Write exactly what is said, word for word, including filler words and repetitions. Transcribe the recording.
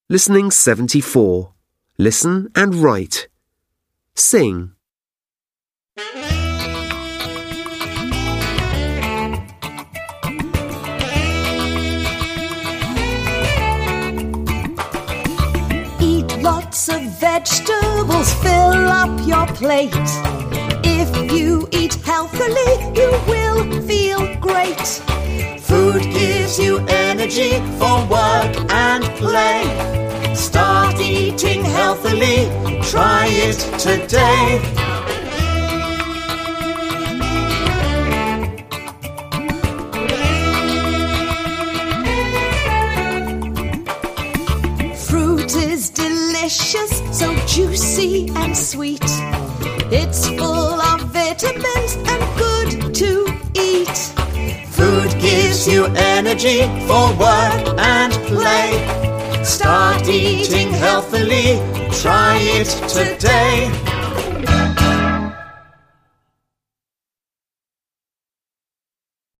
Listening seventy-four. Listen and write. Sing. Eat lots of vegetables, fill up your plate. If you eat healthily, you will feel great. Food gives you energy for work and play. Start eating healthily, try it today. Fruit is delicious, so juicy and sweet. It's full of vitamins and good to eat. Food gives you energy for work and play. Start eating healthily, try it today.